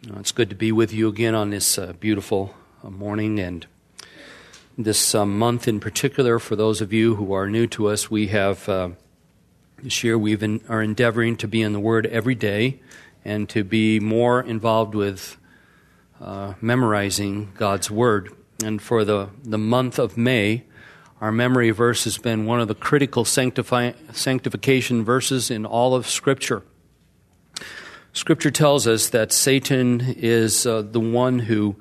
It's good to be with you again on this beautiful morning, and this month in particular. For those of you who are new to us, we have this year we are endeavoring to be in the Word every day and to be more involved with memorizing God's Word. And for the month of May, our memory verse has been one of the critical sanctification verses in all of Scripture. Scripture tells us that Satan is the one who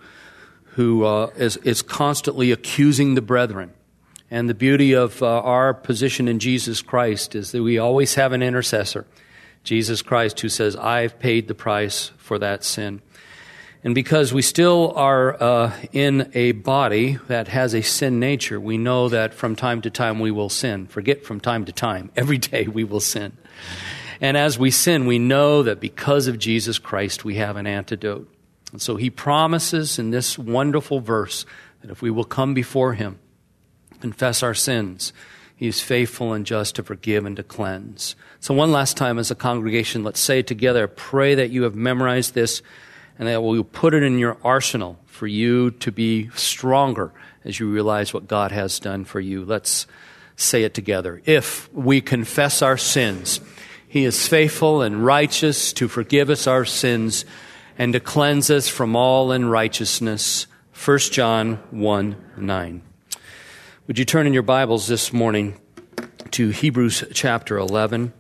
is constantly accusing the brethren. And the beauty of our position in Jesus Christ is that we always have an intercessor, Jesus Christ, who says, I've paid the price for that sin. And because we still are in a body that has a sin nature, we know that from time to time we will sin. Forget from time to time. Every day we will sin. And as we sin, we know that because of Jesus Christ, we have an antidote. And so he promises in this wonderful verse that if we will come before him, confess our sins, he is faithful and just to forgive and to cleanse. So one last time as a congregation, let's say it together. I pray that you have memorized this and that we'll put it in your arsenal for you to be stronger as you realize what God has done for you. Let's say it together. If we confess our sins, he is faithful and righteous to forgive us our sins and to cleanse us from all unrighteousness. 1 John 1:9. Would you turn in your Bibles this morning to Hebrews chapter 11?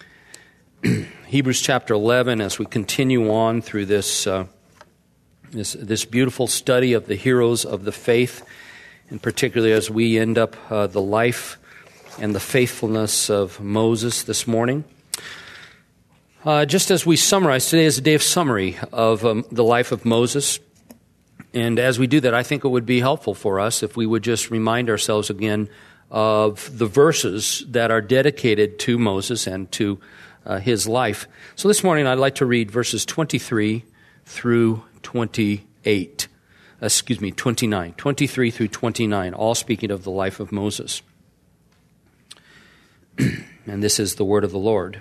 Hebrews chapter 11, as we continue on through this beautiful study of the heroes of the faith, and particularly as we end up the life and the faithfulness of Moses this morning. Just as we summarize, today is a day of summary of the life of Moses. And as we do that, I think it would be helpful for us if we would just remind ourselves again of the verses that are dedicated to Moses and to his life. So this morning I'd like to read verses 23 through 28. 29. 23 through 29, all speaking of the life of Moses. And this is the word of the Lord.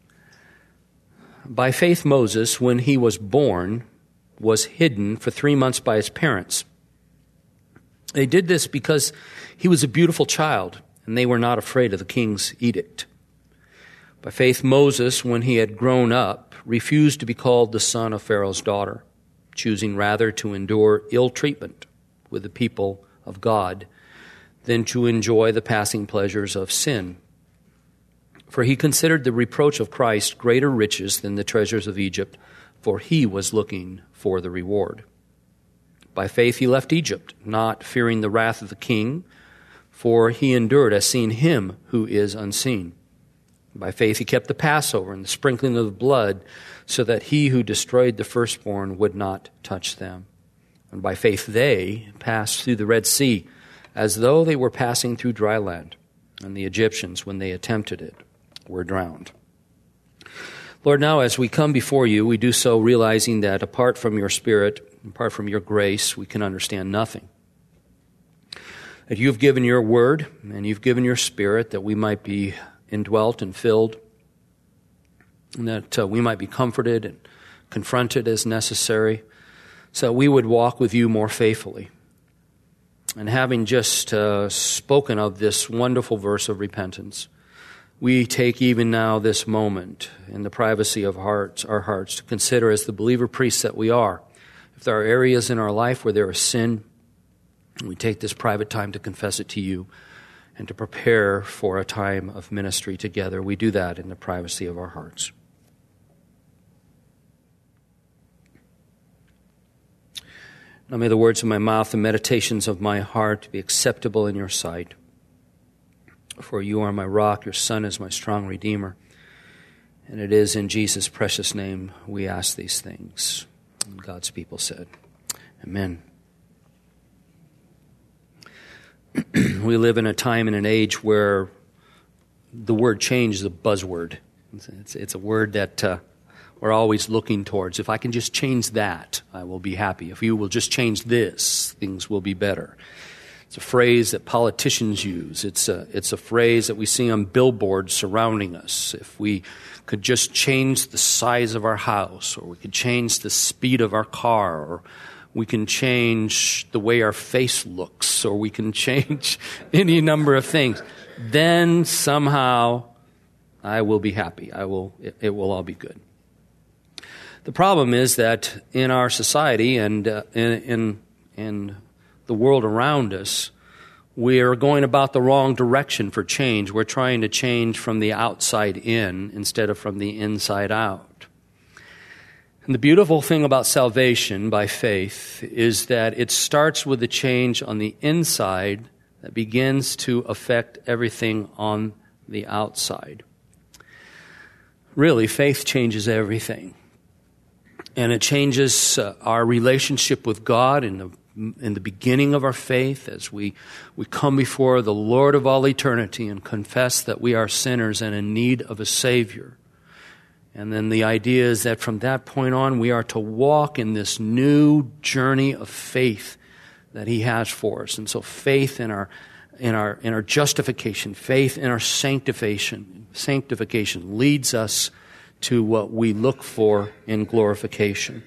By faith, Moses, when he was born, was hidden for 3 months by his parents. They did this because he was a beautiful child, and they were not afraid of the king's edict. By faith, Moses, when he had grown up, refused to be called the son of Pharaoh's daughter, choosing rather to endure ill treatment with the people of God than to enjoy the passing pleasures of sin. For he considered the reproach of Christ greater riches than the treasures of Egypt, for he was looking for the reward. By faith he left Egypt, not fearing the wrath of the king, for he endured as seeing him who is unseen. By faith he kept the Passover and the sprinkling of the blood, so that he who destroyed the firstborn would not touch them. And by faith they passed through the Red Sea, as though they were passing through dry land, and the Egyptians, when they attempted it, were drowned. Lord, now as we come before you, we do so realizing that apart from your Spirit, apart from your grace, we can understand nothing. That you've given your word and you've given your Spirit that we might be indwelt and filled, and that we might be comforted and confronted as necessary, so that we would walk with you more faithfully. And having just spoken of this wonderful verse of repentance, we take even now this moment in the privacy of our hearts to consider as the believer priests that we are, if there are areas in our life where there is sin, we take this private time to confess it to you and to prepare for a time of ministry together. We do that in the privacy of our hearts. Now may the words of my mouth and meditations of my heart be acceptable in your sight. For you are my rock, your Son is my strong Redeemer. And it is in Jesus' precious name we ask these things. And God's people said, Amen. We live in a time and an age where the word change is a buzzword. It's a word that we're always looking towards. If I can just change that, I will be happy. If you will just change this, things will be better. It's a phrase that politicians use. It's a phrase that we see on billboards surrounding us. If we could just change the size of our house, or we could change the speed of our car, or we can change the way our face looks, or we can change any number of things, then somehow I will be happy. It will all be good. The problem is that in our society and in the world around us, we are going about the wrong direction for change. We're trying to change from the outside in instead of from the inside out. And the beautiful thing about salvation by faith is that it starts with a change on the inside that begins to affect everything on the outside. Really, faith changes everything. And it changes our relationship with God in the beginning of our faith as we come before the Lord of all eternity and confess that we are sinners and in need of a Savior. And then the idea is that from that point on, we are to walk in this new journey of faith that He has for us. And so faith in our justification, faith in our sanctification leads us to what we look for in glorification.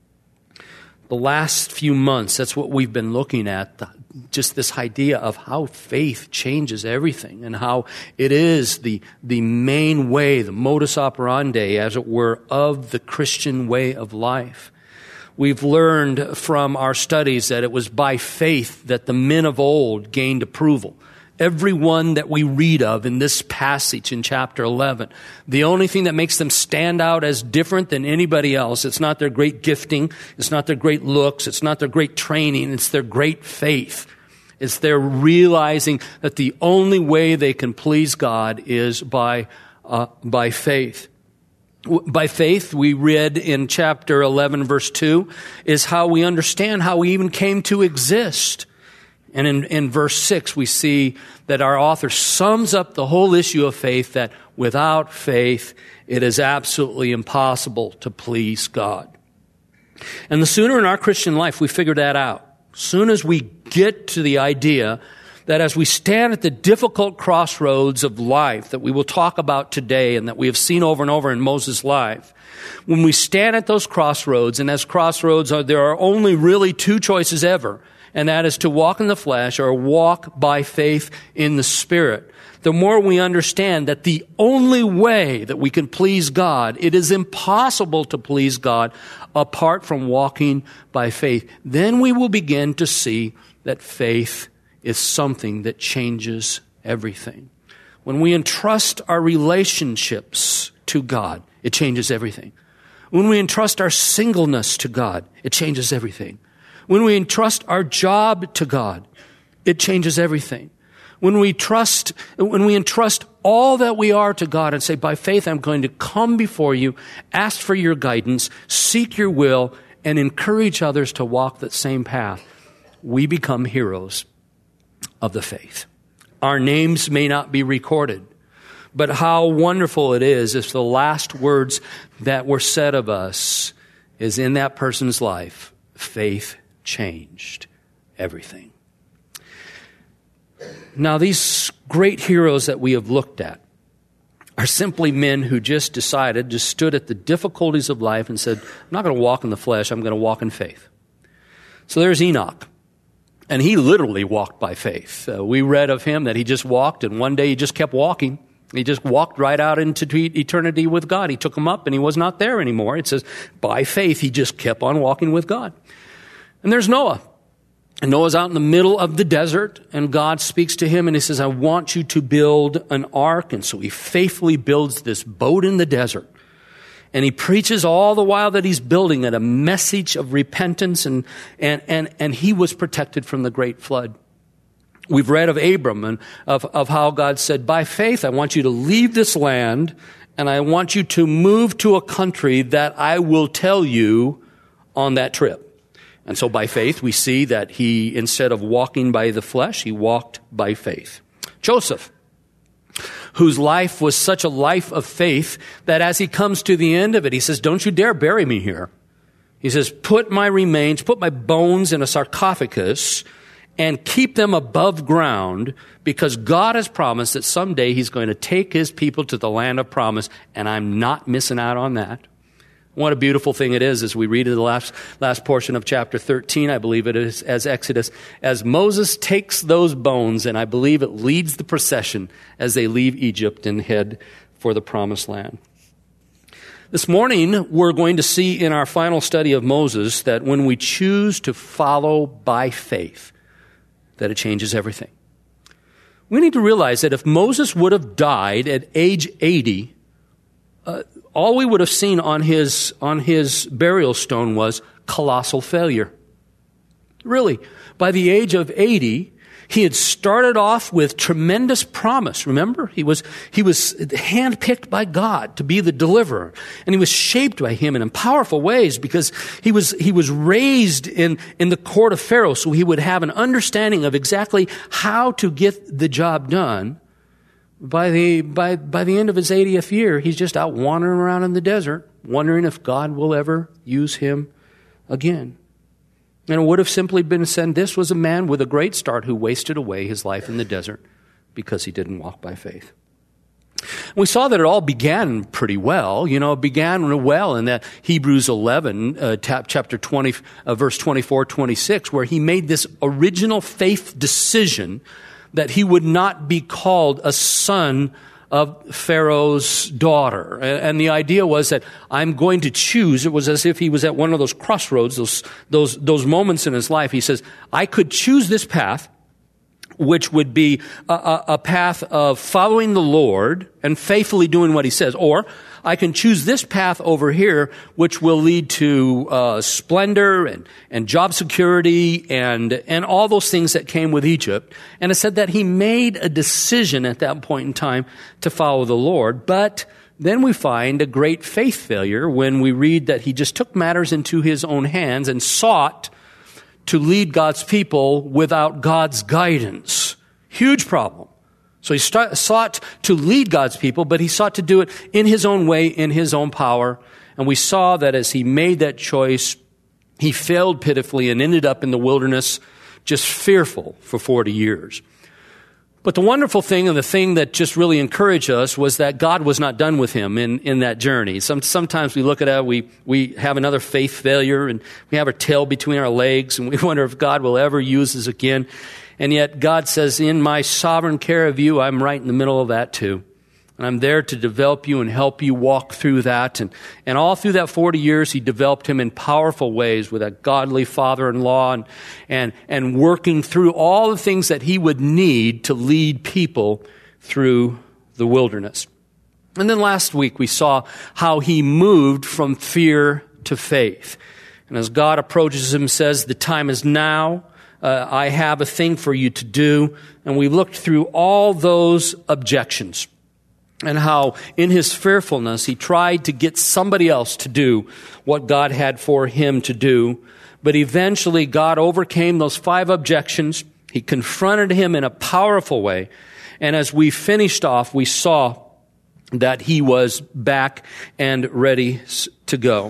The last few months, that's what we've been looking at, just this idea of how faith changes everything and how it is the main way, the modus operandi, as it were, of the Christian way of life. We've learned from our studies that it was by faith that the men of old gained approval. Everyone that we read of in this passage in chapter 11, the only thing that makes them stand out as different than anybody else, it's not their great gifting, it's not their great looks, it's not their great training, it's their great faith. It's their realizing that the only way they can please God is by faith. By faith, we read in chapter 11, verse 2, is how we understand how we even came to exist. And in verse 6, we see that our author sums up the whole issue of faith, that without faith, it is absolutely impossible to please God. And the sooner in our Christian life we figure that out, soon as we get to the idea that as we stand at the difficult crossroads of life that we will talk about today and that we have seen over and over in Moses' life, when we stand at those crossroads, and as crossroads there are only really two choices ever, and that is to walk in the flesh or walk by faith in the Spirit. The more we understand that the only way that we can please God, it is impossible to please God apart from walking by faith, then we will begin to see that faith is something that changes everything. When we entrust our relationships to God, it changes everything. When we entrust our singleness to God, it changes everything. When we entrust our job to God, it changes everything. When we entrust all that we are to God and say, by faith, I'm going to come before you, ask for your guidance, seek your will, and encourage others to walk that same path, we become heroes of the faith. Our names may not be recorded, but how wonderful it is if the last words that were said of us is in that person's life, faith changed everything. Now, these great heroes that we have looked at are simply men who just stood at the difficulties of life and said, I'm not going to walk in the flesh, I'm going to walk in faith. So there's Enoch. And he literally walked by faith. We read of him that he just walked, and one day he just kept walking. He just walked right out into eternity with God. He took him up, and he was not there anymore. It says, by faith, he just kept on walking with God. And there's Noah. And Noah's out in the middle of the desert, and God speaks to him, and he says, I want you to build an ark. And so he faithfully builds this boat in the desert. And he preaches all the while that he's building it a message of repentance, and he was protected from the great flood. We've read of Abram and of how God said, by faith, I want you to leave this land, and I want you to move to a country that I will tell you on that trip. And so by faith, we see that he, instead of walking by the flesh, he walked by faith. Joseph, whose life was such a life of faith that as he comes to the end of it, he says, don't you dare bury me here. He says, put my bones in a sarcophagus and keep them above ground, because God has promised that someday he's going to take his people to the land of promise, and I'm not missing out on that. What a beautiful thing it is as we read in the last portion of chapter 13, I believe it is, as Exodus, as Moses takes those bones, and I believe it leads the procession as they leave Egypt and head for the promised land. This morning, we're going to see in our final study of Moses that when we choose to follow by faith, that it changes everything. We need to realize that if Moses would have died at age 80, all we would have seen on his burial stone was colossal failure. Really, by the age of 80, he had started off with tremendous promise. Remember, he was handpicked by God to be the deliverer, and he was shaped by him in powerful ways because he was raised in the court of Pharaoh, so he would have an understanding of exactly how to get the job done. By the end of his 80th year, he's just out wandering around in the desert, wondering if God will ever use him again. And it would have simply been said, this was a man with a great start who wasted away his life in the desert because he didn't walk by faith. We saw that it all began pretty well. It began well in that Hebrews 11, chapter 20, verse 24, 26, where he made this original faith decision that he would not be called a son of Pharaoh's daughter. And the idea was that I'm going to choose. It was as if he was at one of those crossroads, those moments in his life. He says, I could choose this path, which would be a path of following the Lord and faithfully doing what he says. Or I can choose this path over here, which will lead to splendor and job security and all those things that came with Egypt. And it said that he made a decision at that point in time to follow the Lord. But then we find a great faith failure when we read that he just took matters into his own hands and sought to lead God's people without God's guidance. Huge problem. So he sought to lead God's people, but he sought to do it in his own way, in his own power. And we saw that as he made that choice, he failed pitifully and ended up in the wilderness just fearful for 40 years. But the wonderful thing and the thing that just really encouraged us was that God was not done with him in that journey. Sometimes we look at it, we have another faith failure and we have our tail between our legs and we wonder if God will ever use us again. And yet God says, in my sovereign care of you, I'm right in the middle of that too. And I'm there to develop you and help you walk through that. And all through that 40 years, he developed him in powerful ways with a godly father-in-law and working through all the things that he would need to lead people through the wilderness. And then last week, we saw how he moved from fear to faith. And as God approaches him, says, the time is now. I have a thing for you to do. And we looked through all those objections and how in his fearfulness he tried to get somebody else to do what God had for him to do. But eventually God overcame those 5 objections. He confronted him in a powerful way. And as we finished off, we saw that he was back and ready to go.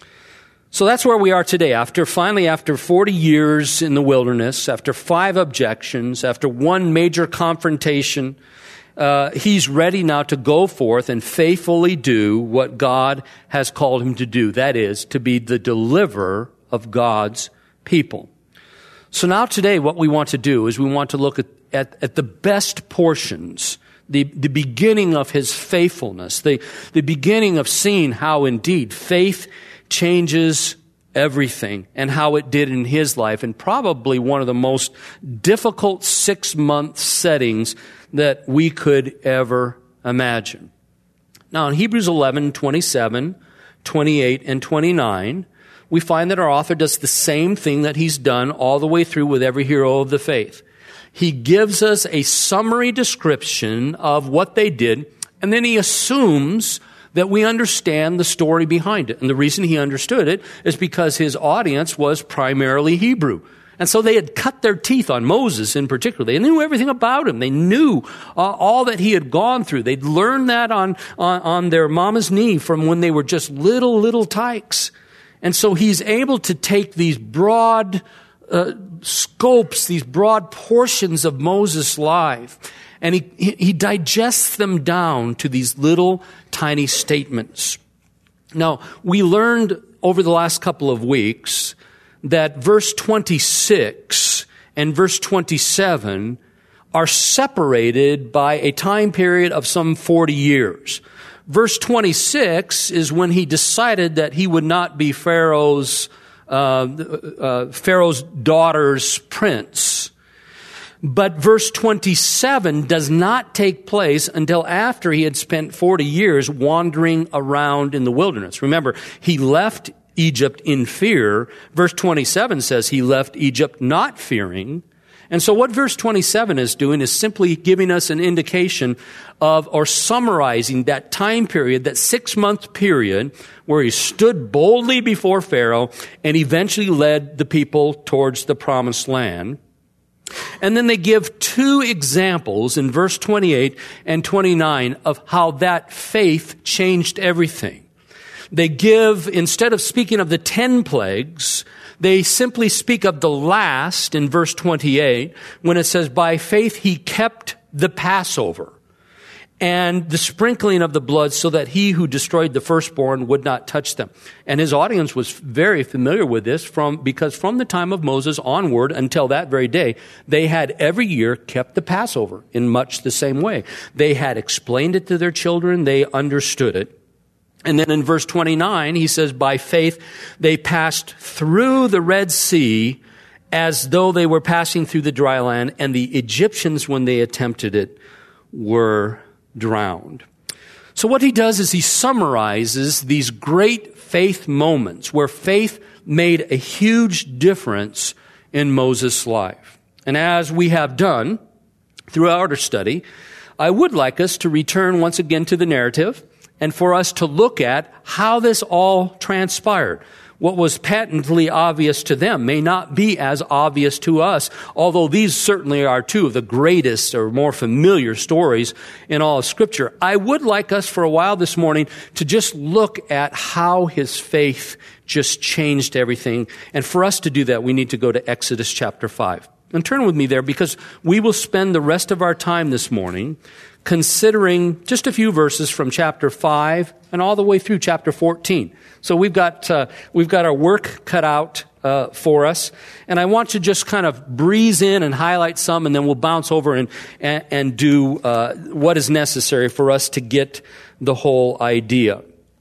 So that's where we are today. After 40 years in the wilderness, after 5 objections, after 1 major confrontation, he's ready now to go forth and faithfully do what God has called him to do. That is, to be the deliverer of God's people. So now today what we want to do is we want to look at the best portions, the beginning of his faithfulness, the beginning of seeing how indeed faith changes everything and how it did in his life, and probably one of the most difficult 6-month settings that we could ever imagine. Now in Hebrews 11, 27, 28, and 29, we find that our author does the same thing that he's done all the way through with every hero of the faith. He gives us a summary description of what they did, and then he assumes that we understand the story behind it. And the reason he understood it is because his audience was primarily Hebrew. And so they had cut their teeth on Moses in particular. They knew everything about him. They knew all that he had gone through. They'd learned that on their mama's knee from when they were just little tykes. And so he's able to take these broad scopes, these broad portions of Moses' life, and he digests them down to these little tiny statements. Now, we learned over the last couple of weeks that verse 26 and verse 27 are separated by a time period of some 40 years. Verse 26 is when he decided that he would not be Pharaoh's daughter's prince. But verse 27 does not take place until after he had spent 40 years wandering around in the wilderness. Remember, he left Egypt in fear. Verse 27 says he left Egypt not fearing. And so what verse 27 is doing is simply giving us an indication of, or summarizing that time period, that 6-month period where he stood boldly before Pharaoh and eventually led the people towards the promised land. And then they give 2 examples in verse 28 and 29 of how that faith changed everything. They give, instead of speaking of the 10 plagues, they simply speak of the last in verse 28 when it says, by faith he kept the Passover and the sprinkling of the blood so that he who destroyed the firstborn would not touch them. And his audience was very familiar with this because from the time of Moses onward until that very day, they had every year kept the Passover in much the same way. They had explained it to their children. They understood it. And then in verse 29, he says, by faith they passed through the Red Sea as though they were passing through the dry land, and the Egyptians, when they attempted it, were drowned. So what he does is he summarizes these great faith moments where faith made a huge difference in Moses' life. And as we have done throughout our study, I would like us to return once again to the narrative and for us to look at how this all transpired. What was patently obvious to them may not be as obvious to us, although these certainly are 2 of the greatest or more familiar stories in all of Scripture. I would like us for a while this morning to just look at how his faith just changed everything. And for us to do that, we need to go to Exodus chapter 5. And turn with me there because we will spend the rest of our time this morning considering just a few verses from chapter 5 and all the way through chapter 14. So we've got our work cut out for us, and I want to just kind of breeze in and highlight some, and then we'll bounce over and do what is necessary for us to get the whole idea.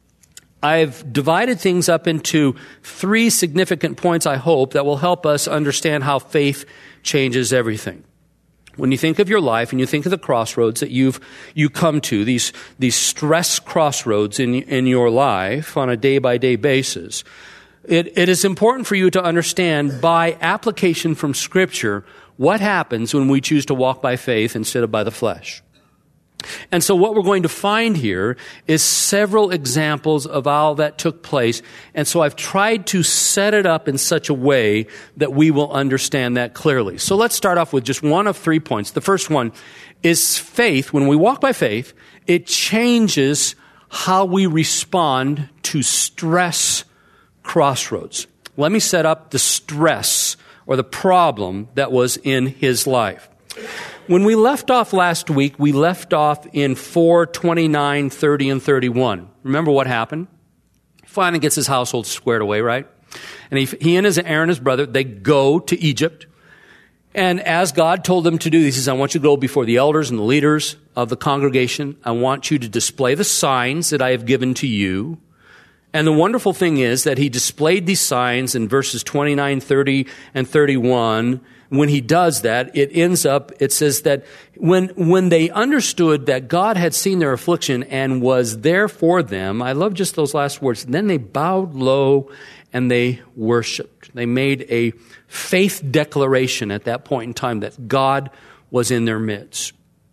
I've divided things up into 3 significant points, I hope, that will help us understand how faith changes everything. When you think of your life and you think of the crossroads that you come to, these stress crossroads in your life on a day-by-day basis, it is important for you to understand by application from Scripture what happens when we choose to walk by faith instead of by the flesh. And so what we're going to find here is several examples of all that took place. And so I've tried to set it up in such a way that we will understand that clearly. So let's start off with just one of 3 points. The first one is faith. When we walk by faith, it changes how we respond to stress crossroads. Let me set up the stress or the problem that was in his life. When we left off last week, we left off in 4:29, 30, and 31. Remember what happened? He finally gets his household squared away, right? And he and Aaron, his brother, they go to Egypt. And as God told them to do, he says, I want you to go before the elders and the leaders of the congregation. I want you to display the signs that I have given to you. And the wonderful thing is that he displayed these signs in verses 29, 30, and 31. When he does that, it says that when they understood that God had seen their affliction and was there for them, I love just those last words, then they bowed low and they worshiped. They made a faith declaration at that point in time that God was in their midst.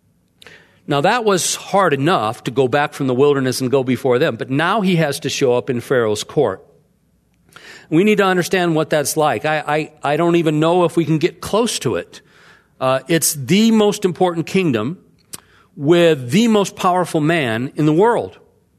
Now that was hard enough to go back from the wilderness and go before them, but now he has to show up in Pharaoh's court. We need to understand what that's like. I don't even know if we can get close to it. It's the most important kingdom with the most powerful man in the world.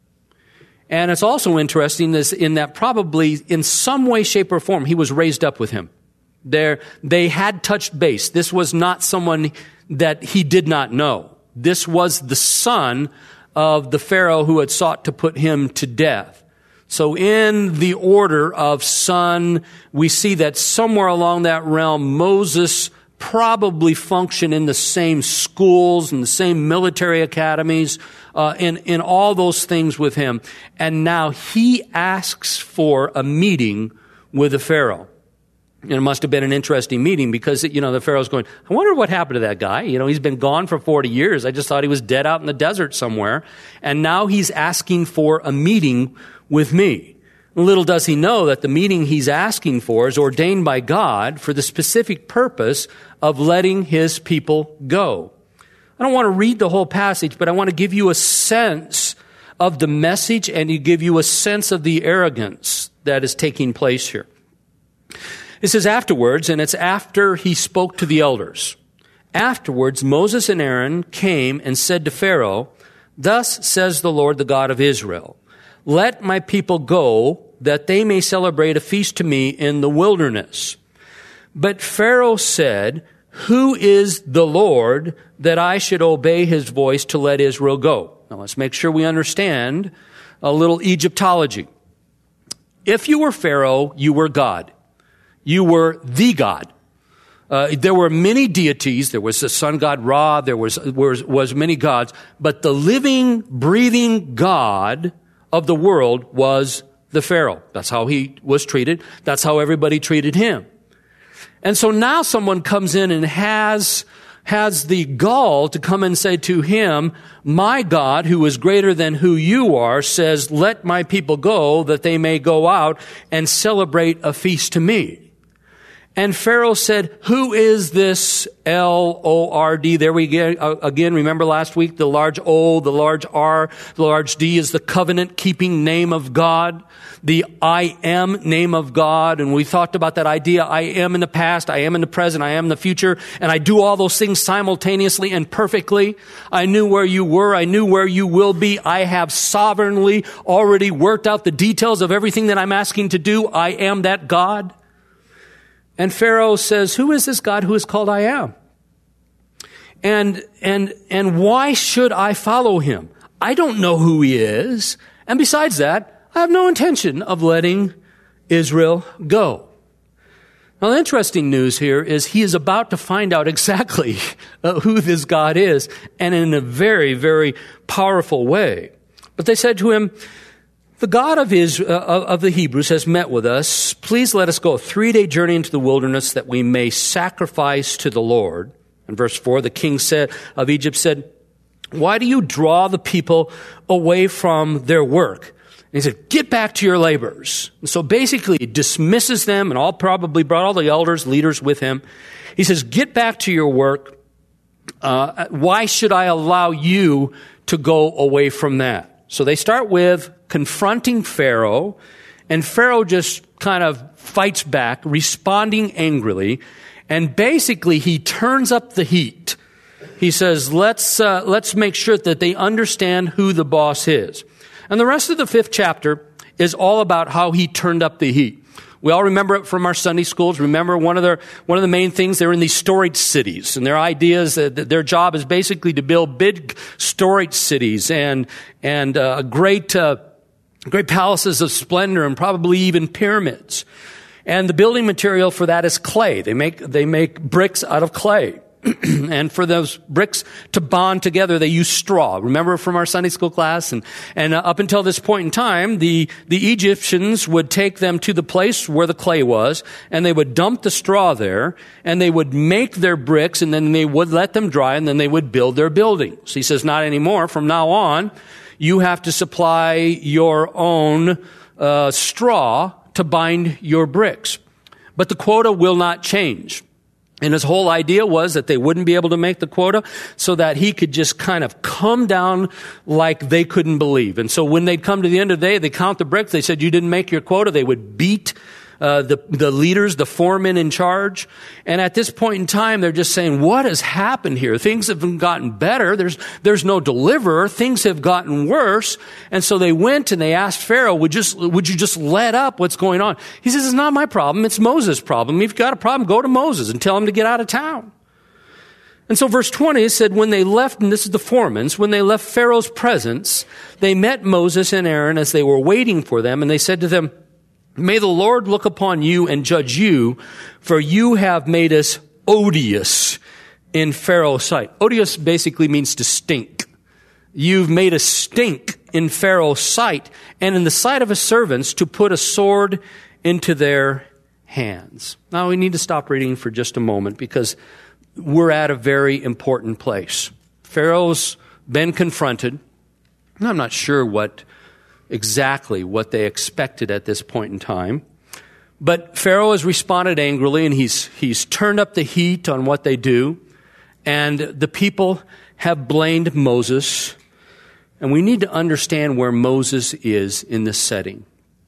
And it's also interesting in that probably in some way, shape, or form, he was raised up with him. They had touched base. This was not someone that he did not know. This was the son of the Pharaoh who had sought to put him to death. So in the order of son, we see that somewhere along that realm, Moses probably functioned in the same schools and the same military academies, in all those things with him. And now he asks for a meeting with the Pharaoh. And it must have been an interesting meeting because, the Pharaoh's going, I wonder what happened to that guy. He's been gone for 40 years. I just thought he was dead out in the desert somewhere. And now he's asking for a meeting with me. Little does he know that the meeting he's asking for is ordained by God for the specific purpose of letting his people go. I don't want to read the whole passage, but I want to give you a sense of the message and to give you a sense of the arrogance that is taking place here. It says afterwards, and it's after he spoke to the elders. Afterwards, Moses and Aaron came and said to Pharaoh, "Thus says the Lord, the God of Israel, let my people go, that they may celebrate a feast to me in the wilderness." But Pharaoh said, "Who is the Lord that I should obey his voice to let Israel go?" Now let's make sure we understand a little Egyptology. If you were Pharaoh, you were God. You were the God. There were many deities. There was the sun god Ra. There was many gods. But the living, breathing God of the world was the Pharaoh. That's how he was treated. That's how everybody treated him. And so now someone comes in and has the gall to come and say to him, "My God, who is greater than who you are, says, let my people go, that they may go out and celebrate a feast to me." And Pharaoh said, "Who is this Lord?" There we go again. Remember last week, the large O, the large R, the large D is the covenant-keeping name of God, the I am name of God. And we talked about that idea, I am in the past, I am in the present, I am in the future, and I do all those things simultaneously and perfectly. I knew where you were, I knew where you will be. I have sovereignly already worked out the details of everything that I'm asking to do. I am that God. And Pharaoh says, "Who is this God who is called I am? And why should I follow him? I don't know who he is. And besides that, I have no intention of letting Israel go." Now, the interesting news here is he is about to find out exactly who this God is, and in a very, very powerful way. But they said to him, "The God of the Hebrews has met with us. Please let us go a 3-day journey into the wilderness that we may sacrifice to the Lord." In verse 4, the king of Egypt said, "Why do you draw the people away from their work?" And he said, "Get back to your labors." And so basically he dismisses them, and probably brought all the elders, leaders with him. He says, "Get back to your work. Why should I allow you to go away from that?" So they start with confronting Pharaoh, and Pharaoh just kind of fights back, responding angrily, and basically he turns up the heat. He says, let's make sure that they understand who the boss is. And the rest of the 5th chapter is all about how he turned up the heat. We all remember it from our Sunday schools. Remember one of the main things, they're in these storage cities, and their idea is that their job is basically to build big storage cities and great palaces of splendor, and probably even pyramids. And the building material for that is clay. They make bricks out of clay. And for those bricks to bond together, they use straw. Remember from our Sunday school class? And up until this point in time, the Egyptians would take them to the place where the clay was, and they would dump the straw there, and they would make their bricks, and then they would let them dry, and then they would build their buildings. He says, not anymore. From now on, you have to supply your own straw to bind your bricks. But the quota will not change. And his whole idea was that they wouldn't be able to make the quota, so that he could just kind of come down like they couldn't believe. And so when they'd come to the end of the day, they count the bricks. They said, "You didn't make your quota." They would beat the leaders, the foremen in charge. And at this point in time, they're just saying, what has happened here? Things haven't gotten better. There's no deliverer. Things have gotten worse. And so they went and they asked Pharaoh, would you just let up what's going on? He says, it's not my problem. It's Moses' problem. If you've got a problem, go to Moses and tell him to get out of town. And so verse 20 said, when they left, and this is the foremen, when they left Pharaoh's presence, they met Moses and Aaron as they were waiting for them, and they said to them, may the Lord look upon you and judge you, for you have made us odious in Pharaoh's sight. Odious basically means to stink. You've made us stink in Pharaoh's sight, and in the sight of his servants to put a sword into their hands. Now we need to stop reading for just a moment, because we're at a very important place. Pharaoh's been confronted. I'm not sure exactly what they expected at this point in time. But Pharaoh has responded angrily, and he's turned up the heat on what they do. And the people have blamed Moses. And we need to understand where Moses is in this setting.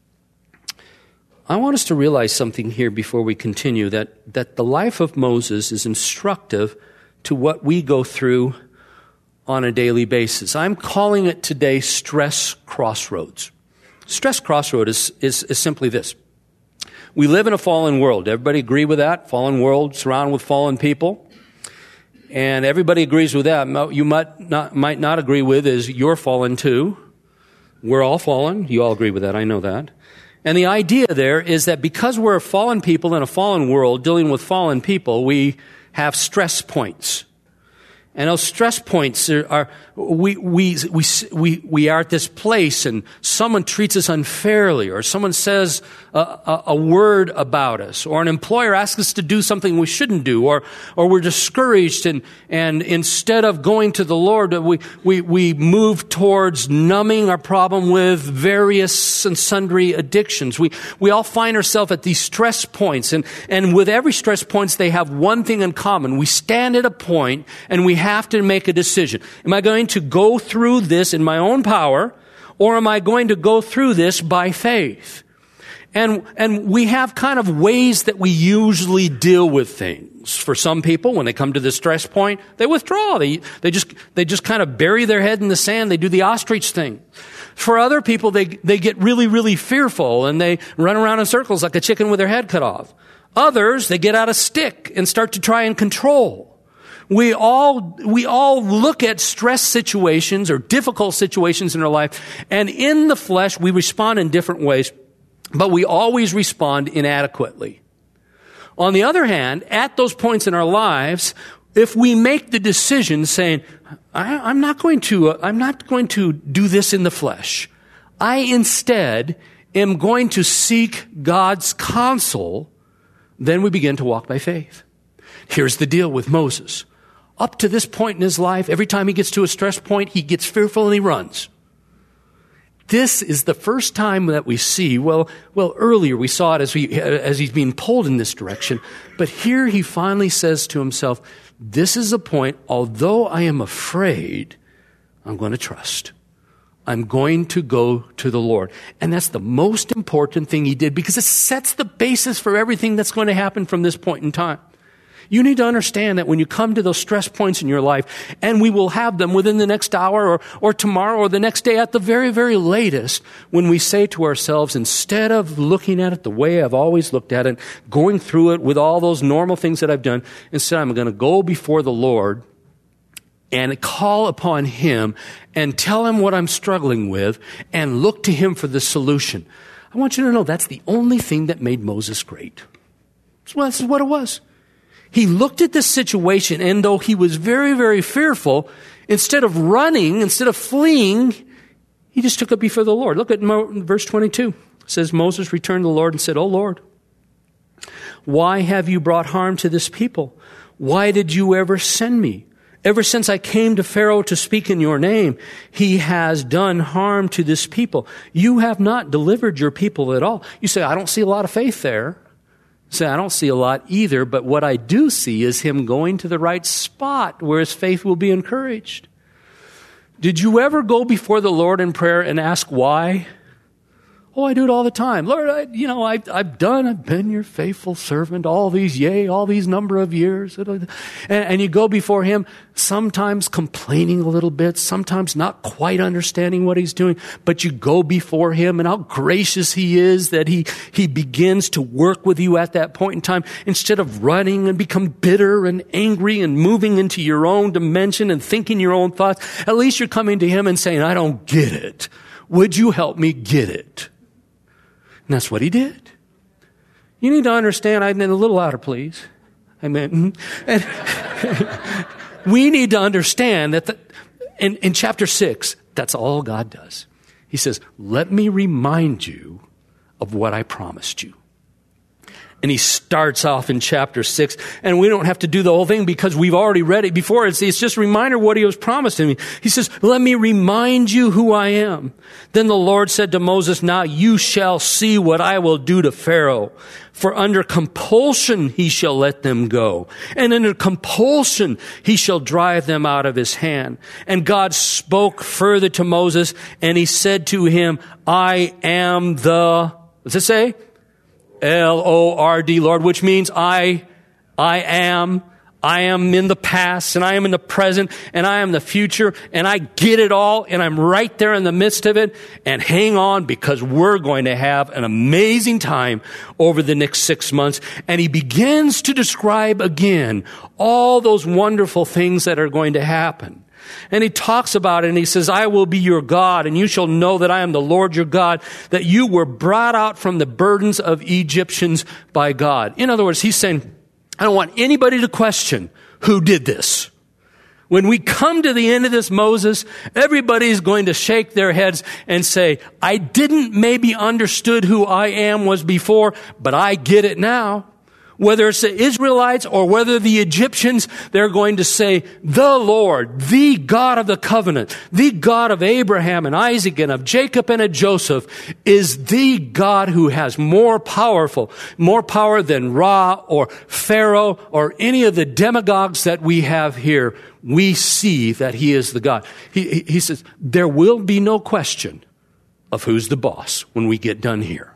I want us to realize something here before we continue, that the life of Moses is instructive to what we go through on a daily basis. I'm calling it today stress crossroads. Stress crossroad is simply this. We live in a fallen world. Everybody agree with that? Fallen world surrounded with fallen people. And everybody agrees with that. You might not agree with is you're fallen too. We're all fallen. You all agree with that. I know that. And the idea there is that because we're fallen people in a fallen world dealing with fallen people, we have stress points. And those stress points are we are at this place and someone treats us unfairly, or someone says a word about us, or an employer asks us to do something we shouldn't do, or we're discouraged and instead of going to the Lord, we move towards numbing our problem with various and sundry addictions. We all find ourselves at these stress points, and with every stress points they have one thing in common. We stand at a point and we have to make a decision. Am I going to go through this in my own power, or am I going to go through this by faith? And we have kind of ways that we usually deal with things. For some people, when they come to the stress point, they withdraw. They just kind of bury their head in the sand. They do the ostrich thing. For other people, they get really, really fearful and they run around in circles like a chicken with their head cut off. Others, they get out a stick and start to try and control. We all look at stress situations or difficult situations in our life, and in the flesh, we respond in different ways, but we always respond inadequately. On the other hand, at those points in our lives, if we make the decision saying, I'm not going to do this in the flesh. I instead am going to seek God's counsel, then we begin to walk by faith. Here's the deal with Moses. Up to this point in his life, every time he gets to a stress point, he gets fearful and he runs. This is the first time that we see, well, earlier we saw it as he's being pulled in this direction, but here he finally says to himself, this is a point, although I am afraid, I'm going to trust. I'm going to go to the Lord. And that's the most important thing he did, because it sets the basis for everything that's going to happen from this point in time. You need to understand that when you come to those stress points in your life, and we will have them within the next hour or tomorrow or the next day at the very, very latest, when we say to ourselves, instead of looking at it the way I've always looked at it, going through it with all those normal things that I've done, instead I'm going to go before the Lord and call upon Him and tell Him what I'm struggling with and look to Him for the solution. I want you to know that's the only thing that made Moses great. Well, this is what it was. He looked at this situation, and though he was very, very fearful, instead of running, instead of fleeing, he just took it before the Lord. Look at verse 22. It says, Moses returned to the Lord and said, "O Lord, why have you brought harm to this people? Why did you ever send me? Ever since I came to Pharaoh to speak in your name, he has done harm to this people. You have not delivered your people at all." You say, I don't see a lot of faith there. Say, I don't see a lot either, but what I do see is him going to the right spot where his faith will be encouraged. Did you ever go before the Lord in prayer and ask why? Oh, I do it all the time. Lord, I've been your faithful servant all these number of years. And you go before him, sometimes complaining a little bit, sometimes not quite understanding what he's doing, but you go before him and how gracious he is that he begins to work with you at that point in time instead of running and become bitter and angry and moving into your own dimension and thinking your own thoughts. At least you're coming to him and saying, I don't get it. Would you help me get it? And that's what he did. You need to understand, a little louder, please. And we need to understand that in chapter 6, that's all God does. He says, let me remind you of what I promised you. And he starts off in chapter 6, and we don't have to do the whole thing because we've already read it before. It's just a reminder of what he was promised to me. He says, let me remind you who I am. Then the Lord said to Moses, now you shall see what I will do to Pharaoh. For under compulsion he shall let them go, and under compulsion he shall drive them out of his hand. And God spoke further to Moses, and he said to him, I am the, what's it say? L-O-R-D, Lord, which means I am in the past, and I am in the present, and I am the future, and I get it all, and I'm right there in the midst of it. And hang on, because we're going to have an amazing time over the next 6 months. And he begins to describe again all those wonderful things that are going to happen. And he talks about it, and he says, I will be your God, and you shall know that I am the Lord your God, that you were brought out from the burdens of Egyptians by God. In other words, he's saying, I don't want anybody to question who did this. When we come to the end of this, Moses, everybody's going to shake their heads and say, I didn't maybe understood who I am was before, but I get it now. Whether it's the Israelites or whether the Egyptians, they're going to say, the Lord, the God of the covenant, the God of Abraham and Isaac and of Jacob and of Joseph is the God who has more power than Ra or Pharaoh or any of the demagogues that we have here. We see that he is the God. He says, there will be no question of who's the boss when we get done here.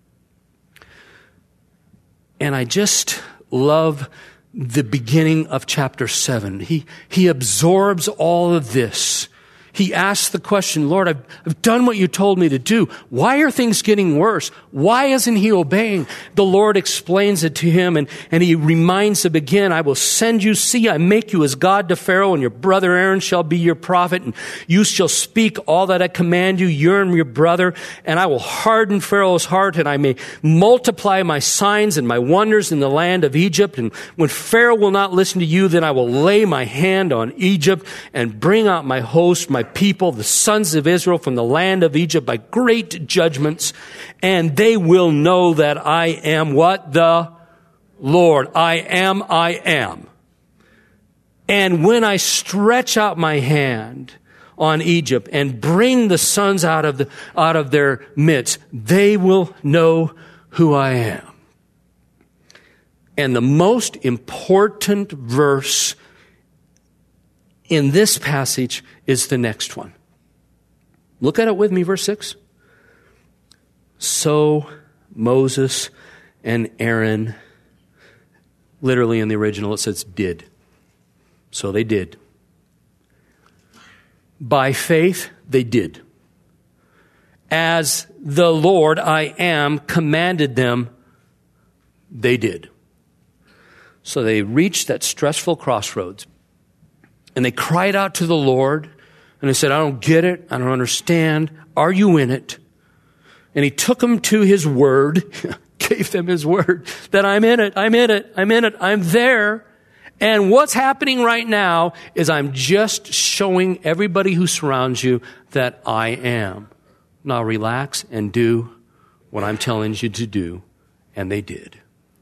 And I just love the beginning of chapter 7. He absorbs all of this. He asks the question, Lord, I've done what you told me to do. Why are things getting worse? Why isn't he obeying? The Lord explains it to him, and he reminds him again, I will send you, see, I make you as God to Pharaoh, and your brother Aaron shall be your prophet, and you shall speak all that I command you, you and your brother, and I will harden Pharaoh's heart, and I may multiply my signs and my wonders in the land of Egypt. And when Pharaoh will not listen to you, then I will lay my hand on Egypt and bring out my host, my people, the sons of Israel, from the land of Egypt by great judgments, and they will know that I am what? The Lord. I am. And when I stretch out my hand on Egypt and bring the sons out of their midst, they will know who I am. And the most important verse in this passage is the next one. Look at it with me, verse 6. So Moses and Aaron, literally in the original it says did. So they did. By faith, they did. As the Lord, I am, commanded them, they did. So they reached that stressful crossroads. And they cried out to the Lord, and they said, I don't get it. I don't understand. Are you in it? And he took them to his word, gave them his word, that I'm in it, I'm there. And what's happening right now is I'm just showing everybody who surrounds you that I am. Now relax and do what I'm telling you to do. And they did.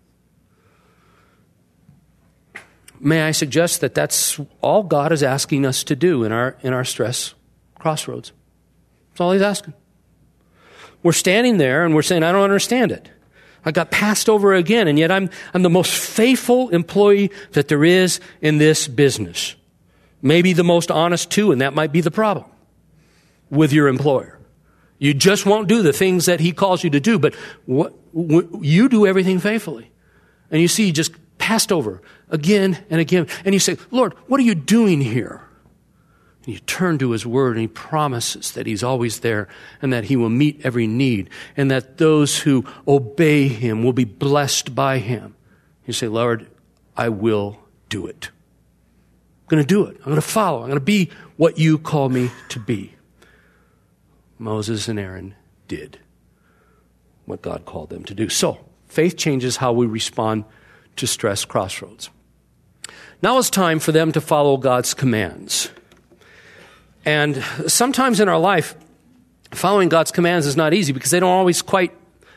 May I suggest that that's all God is asking us to do in our stress crossroads. That's all he's asking. We're standing there and we're saying, I don't understand it. I got passed over again, and yet I'm the most faithful employee that there is in this business. Maybe the most honest too, and that might be the problem with your employer. You just won't do the things that he calls you to do, but you do everything faithfully. And you see, he just passed over again and again. And you say, Lord, what are you doing here? And you turn to his word, and he promises that he's always there and that he will meet every need and that those who obey him will be blessed by him. You say, Lord, I will do it. I'm going to do it. I'm going to follow. I'm going to be what you call me to be. Moses and Aaron did what God called them to do. So, faith changes how we respond to stress crossroads. Now it's time for them to follow God's commands. And sometimes in our life, following God's commands is not easy because they don't always quite,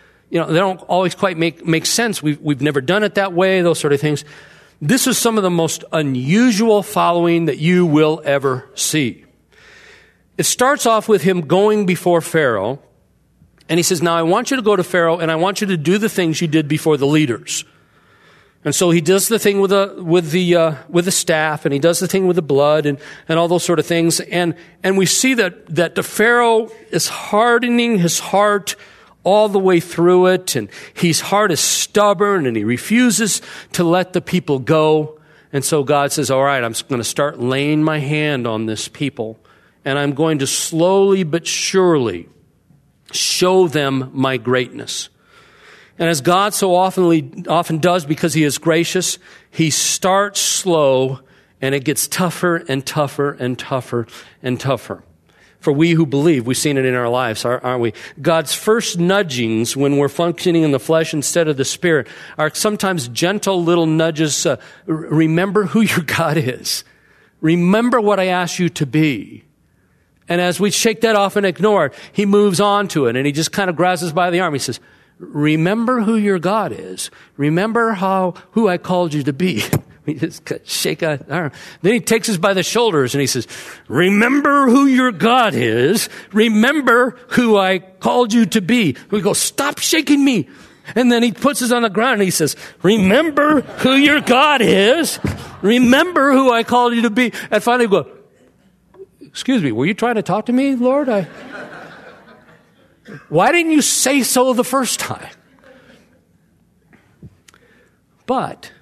make sense. We've never done it that way, those sort of things. This is some of the most unusual following that you will ever see. It starts off with him going before Pharaoh, and he says, now I want you to go to Pharaoh, and I want you to do the things you did before the leaders. And so he does the thing with the staff, and he does the thing with the blood, and all those sort of things. And we see that the Pharaoh is hardening his heart all the way through it, and his heart is stubborn, and he refuses to let the people go. And so God says, all right, I'm going to start laying my hand on this people, and I'm going to slowly but surely show them my greatness. And as God so often does, because he is gracious, he starts slow, and it gets tougher and tougher and tougher and tougher. For we who believe, we've seen it in our lives, aren't we? God's first nudgings when we're functioning in the flesh instead of the Spirit are sometimes gentle little nudges. Remember who your God is. Remember what I asked you to be. And as we shake that off and ignore it, he moves on to it, and he just kind of grabs us by the arm. He says, remember who your God is. Remember who I called you to be. We just shake our arm. Then he takes us by the shoulders and he says, remember who your God is. Remember who I called you to be. We go, stop shaking me. And then he puts us on the ground and he says, remember who your God is. Remember who I called you to be. And finally we go, excuse me, were you trying to talk to me, Lord? Why didn't you say so the first time? But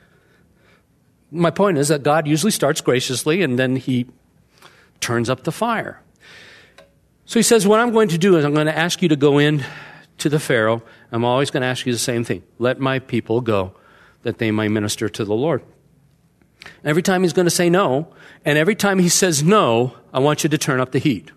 my point is that God usually starts graciously and then he turns up the fire. So he says, what I'm going to do is I'm going to ask you to go in to the Pharaoh. I'm always going to ask you the same thing. Let my people go that they may minister to the Lord. Every time he's going to say no, and every time he says no, I want you to turn up the heat.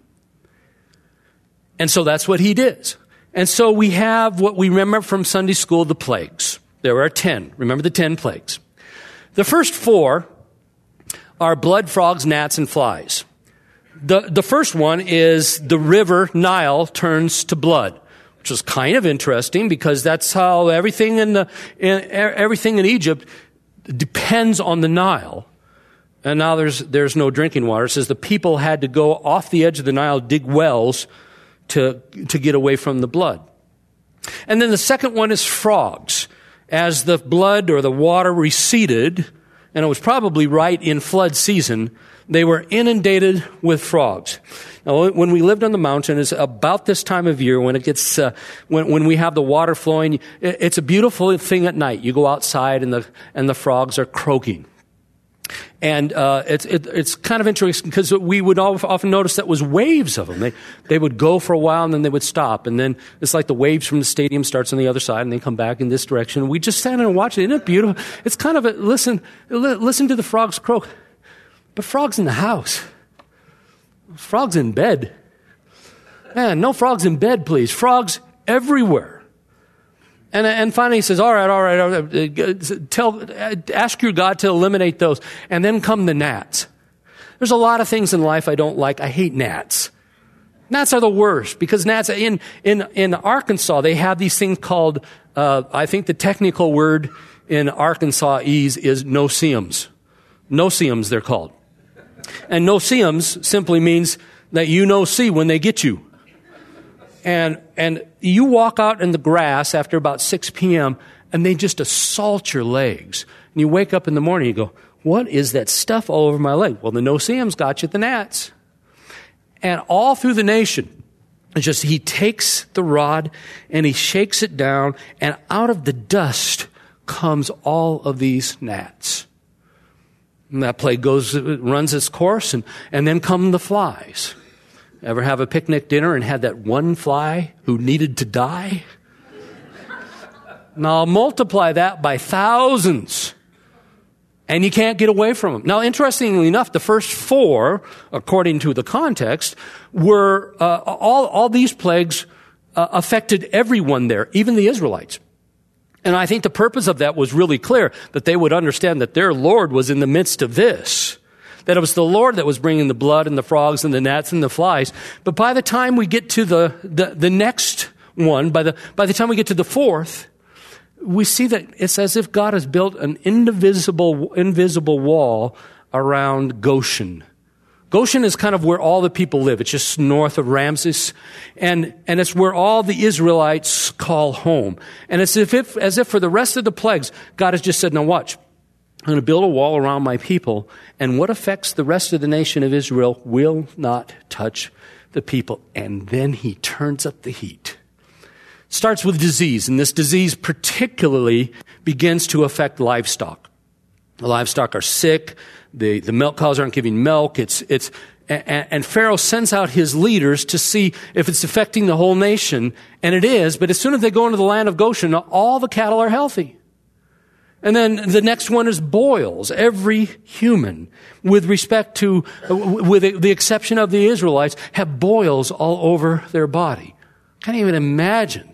And so that's what he did. And so we have what we remember from Sunday school, the plagues. There are 10. Remember the 10 plagues. The first 4 are blood, frogs, gnats, and flies. The first one is the river Nile turns to blood, which is kind of interesting because that's how everything in Egypt depends on the Nile. And now there's no drinking water. It says the people had to go off the edge of the Nile, dig wells to get away from the blood. And then the second one is frogs. As the blood or the water receded, and it was probably right in flood season, they were inundated with frogs. Now, when we lived on the mountain, it's about this time of year when it gets, when we have the water flowing. It's a beautiful thing at night. You go outside and the frogs are croaking. And it's kind of interesting because we would often notice that was waves of them. They would go for a while and then they would stop. And then it's like the waves from the stadium starts on the other side and they come back in this direction. We just stand there and watch it. Isn't it beautiful? It's kind of listen to the frogs croak. But frogs in the house. Frogs in bed. Man, no frogs in bed, please. Frogs everywhere. And finally he says, all right, ask your God to eliminate those. And then come the gnats. There's a lot of things in life I don't like. I hate gnats. Gnats are the worst because gnats, in Arkansas, they have these things called, I think the technical word in Arkansasese is no-see-ums. No-see-ums, they're called. And no-see-ums simply means that you no-see when they get you. And you walk out in the grass after about 6 p.m. and they just assault your legs. And you wake up in the morning and you go, what is that stuff all over my leg? Well, the no-see-ums got you the gnats. And all through the nation, It's just he takes the rod and he shakes it down, and out of the dust comes all of these gnats. And that plague runs its course, and then come the flies. Ever have a picnic dinner and had that one fly who needed to die? Now multiply that by thousands, and you can't get away from them. Now, interestingly enough, the first 4, according to the context, were all these plagues affected everyone there, even the Israelites. And I think the purpose of that was really clear, that they would understand that their Lord was in the midst of this, that it was the Lord that was bringing the blood and the frogs and the gnats and the flies. But by the time we get to the next one, by the time we get to the 4th, we see that it's as if God has built an invisible wall around Goshen. Goshen is kind of where all the people live. It's just north of Ramses. And it's where all the Israelites call home. And it's as if for the rest of the plagues, God has just said, now watch. I'm going to build a wall around my people. And what affects the rest of the nation of Israel will not touch the people. And then he turns up the heat. Starts with disease, and this disease particularly begins to affect livestock. The livestock are sick. The milk cows aren't giving milk. And Pharaoh sends out his leaders to see if it's affecting the whole nation, and it is. But as soon as they go into the land of Goshen, all the cattle are healthy. And then the next one is boils. Every human, with respect to, with the exception of the Israelites, have boils all over their body. Can't even imagine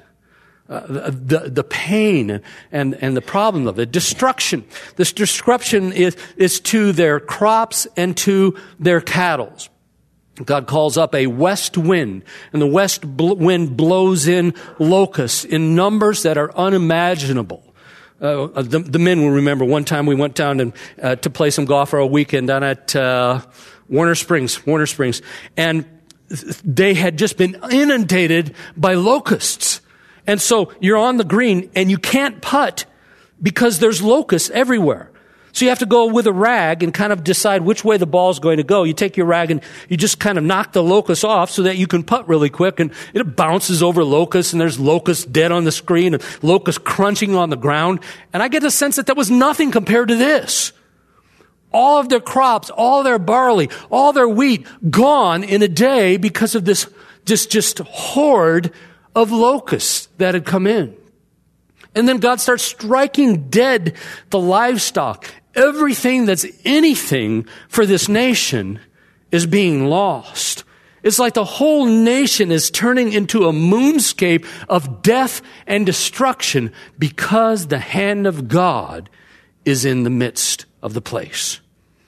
the pain and the problem of it. Destruction. This destruction is to their crops and to their cattle. God calls up a west wind, and the west wind blows in locusts in numbers that are unimaginable. The men will remember one time we went down to play some golf for a weekend down at Warner Springs, and they had just been inundated by locusts. And so you're on the green and you can't putt because there's locusts everywhere. So you have to go with a rag and kind of decide which way the ball's going to go. You take your rag and you just kind of knock the locusts off so that you can putt really quick, and it bounces over locusts, and there's locusts dead on the screen and locusts crunching on the ground. And I get the sense that was nothing compared to this. All of their crops, all their barley, all their wheat gone in a day because of this just horde of locusts that had come in. And then God starts striking dead the livestock. Everything that's anything for this nation is being lost. It's like the whole nation is turning into a moonscape of death and destruction because the hand of God is in the midst of the place.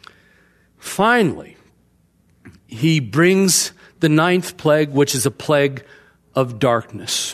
Finally, he brings the 9th plague, which is a plague of darkness.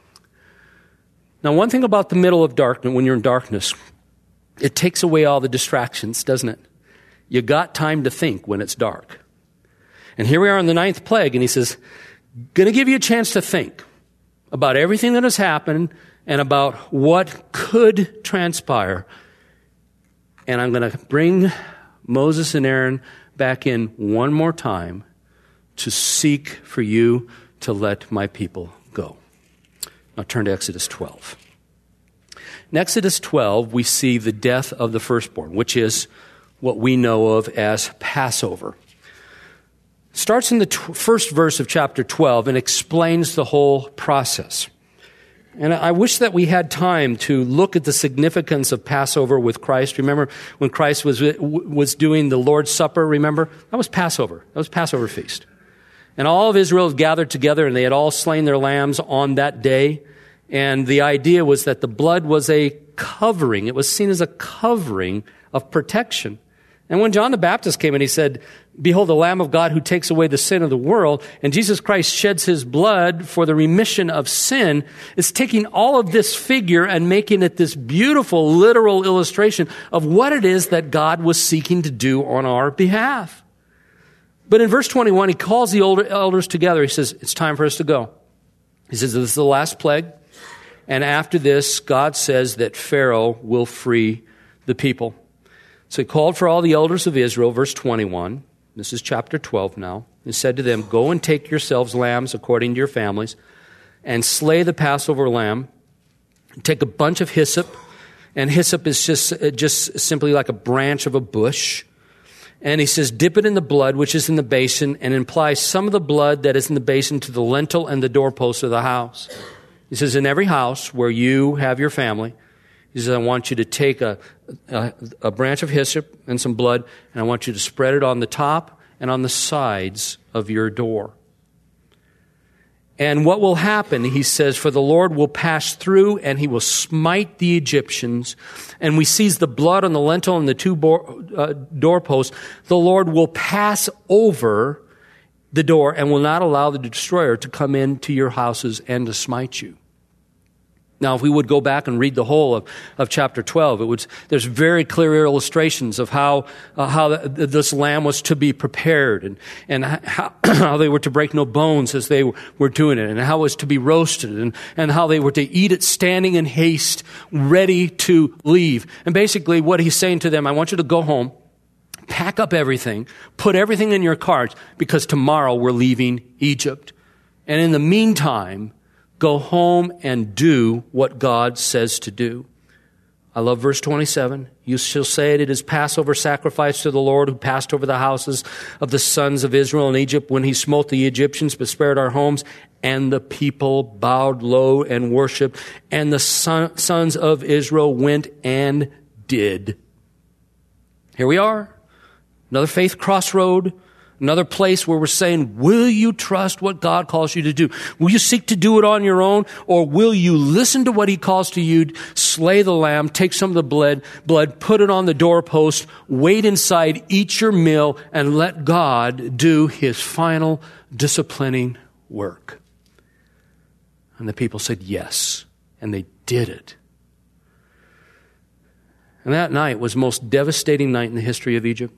Now, one thing about the middle of darkness, when you're in darkness, it takes away all the distractions, doesn't it? You got time to think when it's dark. And here we are in the 9th plague, and he says, going to give you a chance to think about everything that has happened and about what could transpire. And I'm going to bring Moses and Aaron back in one more time to seek for you to let my people go. Now turn to Exodus 12. In Exodus 12, we see the death of the firstborn, which is what we know of as Passover. It starts in the first verse of chapter 12 and explains the whole process. And I wish that we had time to look at the significance of Passover with Christ. Remember when Christ was doing the Lord's Supper, remember? That was Passover. That was Passover feast. And all of Israel gathered together, and they had all slain their lambs on that day. And the idea was that the blood was a covering. It was seen as a covering of protection. And when John the Baptist came and he said, behold, the Lamb of God who takes away the sin of the world, and Jesus Christ sheds his blood for the remission of sin, is taking all of this figure and making it this beautiful, literal illustration of what it is that God was seeking to do on our behalf. But in verse 21, he calls the elders together. He says, it's time for us to go. He says, this is the last plague. And after this, God says that Pharaoh will free the people. So he called for all the elders of Israel, verse 21. This is chapter 12 now. and said to them, "Go and take yourselves lambs according to your families, and slay the Passover lamb. Take a bunch of hyssop," and hyssop is just simply like a branch of a bush. And he says, "Dip it in the blood which is in the basin, and apply some of the blood that is in the basin to the lintel and the doorpost of the house." He says, "In every house where you have your family," he says, "I want you to take a branch of hyssop and some blood, and I want you to spread it on the top and on the sides of your door. And what will happen," he says, "for the Lord will pass through and he will smite the Egyptians." And we sees the blood on the lintel and the two doorposts. The Lord will pass over the door and will not allow the destroyer to come into your houses and to smite you. Now, if we would go back and read the whole of chapter 12, there's very clear illustrations of how this lamb was to be prepared and how they were to break no bones as they were doing it, and how it was to be roasted, and how they were to eat it standing in haste, ready to leave. And basically what he's saying to them, I want you to go home, pack up everything, put everything in your carts, because tomorrow we're leaving Egypt. And in the meantime, go home and do what God says to do. I love verse 27. "You shall say it is Passover sacrifice to the Lord, who passed over the houses of the sons of Israel in Egypt when he smote the Egyptians but spared our homes." And the people bowed low and worshiped, and the sons of Israel went and did. Here we are. Another faith crossroad. Another place where we're saying, will you trust what God calls you to do? Will you seek to do it on your own? Or will you listen to what he calls to you, slay the lamb, take some of the blood, put it on the doorpost, wait inside, eat your meal, and let God do his final disciplining work? And the people said yes, and they did it. And that night was the most devastating night in the history of Egypt.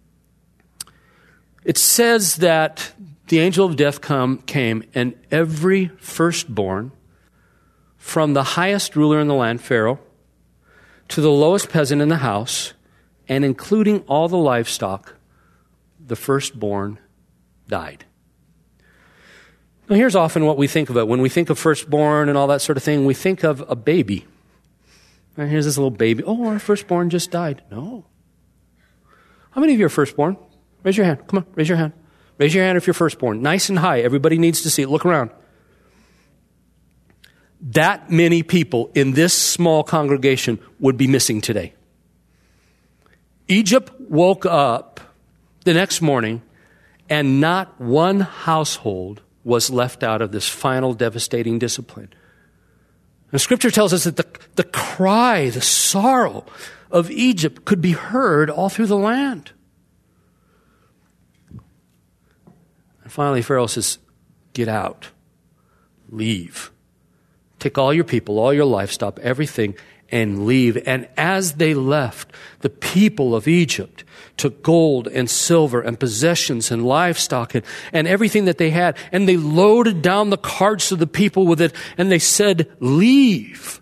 It says that the angel of death came, and every firstborn, from the highest ruler in the land, Pharaoh, to the lowest peasant in the house, and including all the livestock, the firstborn died. Now here's often what we think of it. When we think of firstborn and all that sort of thing, we think of a baby. And here's this little baby. Oh, our firstborn just died. No. How many of you are firstborn? Raise your hand. Come on, raise your hand. Raise your hand if you're firstborn. Nice and high. Everybody needs to see it. Look around. That many people in this small congregation would be missing today. Egypt woke up the next morning, and not one household was left out of this final devastating discipline. And Scripture tells us that the cry, the sorrow of Egypt could be heard all through the land. And finally, Pharaoh says, get out, leave. Take all your people, all your livestock, everything, and leave. And as they left, the people of Egypt took gold and silver and possessions and livestock and everything that they had, and they loaded down the carts of the people with it, and they said, leave.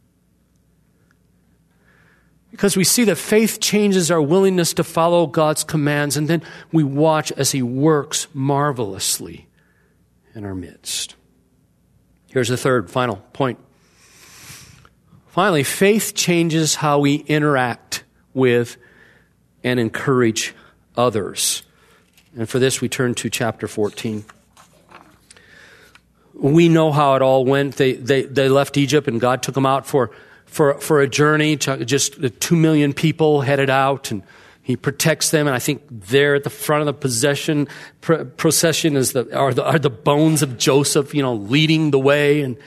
Because we see that faith changes our willingness to follow God's commands, and then we watch as he works marvelously in our midst. Here's the third, final point. Finally, faith changes how we interact with and encourage others. And for this, we turn to chapter 14. We know how it all went. They left Egypt, and God took them out for a journey. Just 2 million people headed out, and he protects them. And I think there at the front of the procession are the bones of Joseph, leading the way,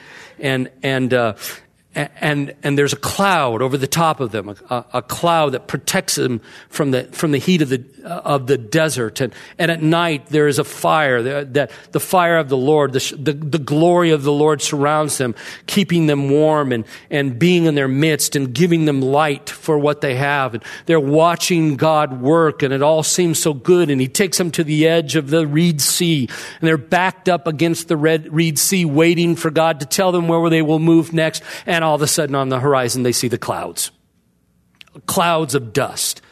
and there's a cloud over the top of them, a cloud that protects them from the heat of the desert. And at night there is a fire, that the fire of the Lord, the glory of the Lord surrounds them, keeping them warm and being in their midst and giving them light for what they have. And they're watching God work, and it all seems so good. And he takes them to the edge of the Reed Sea, and they're backed up against the Reed Sea, waiting for God to tell them where they will move next. And all of a sudden on the horizon, they see the clouds of dust.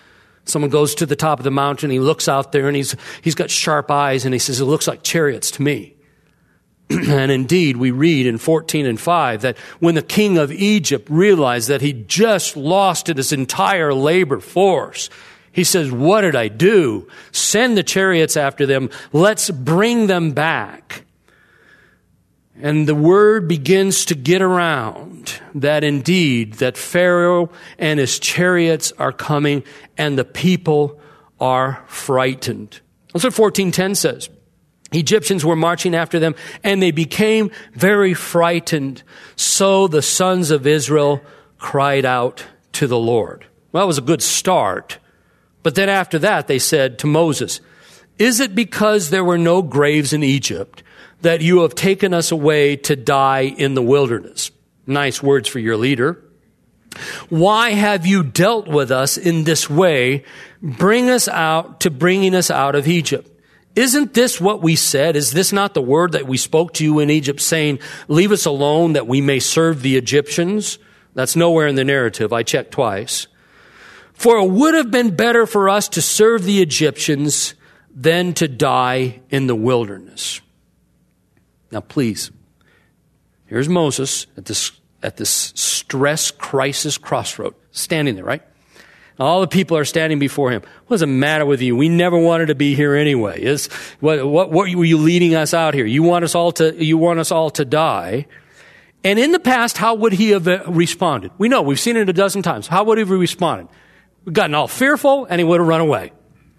Someone goes to the top of the mountain, he looks out there, and he's got sharp eyes, and he says, it looks like chariots to me. And indeed, we read in 14:5 that when the king of Egypt realized that he just lost his entire labor force, he says, what did I do? Send the chariots after them. Let's bring them back. And the word begins to get around that indeed, that Pharaoh and his chariots are coming and the people are frightened. That's what 14:10 says. Egyptians were marching after them and they became very frightened. So the sons of Israel cried out to the Lord. Well, that was a good start. But then after that, they said to Moses, is it because there were no graves in Egypt that you have taken us away to die in the wilderness? Nice words for your leader. Why have you dealt with us in this way, bringing us out of Egypt? Isn't this what we said? Is this not the word that we spoke to you in Egypt, saying, leave us alone that we may serve the Egyptians? That's nowhere in the narrative. I checked twice. For it would have been better for us to serve the Egyptians than to die in the wilderness. Now, please, here's Moses at this stress crisis crossroad, standing there, right? All the people are standing before him. What does it matter with you? We never wanted to be here anyway. What were you leading us out here? You want us all to die. And in the past, how would he have responded? We know, we've seen it a dozen times. How would he have responded? We've gotten all fearful and he would have run away.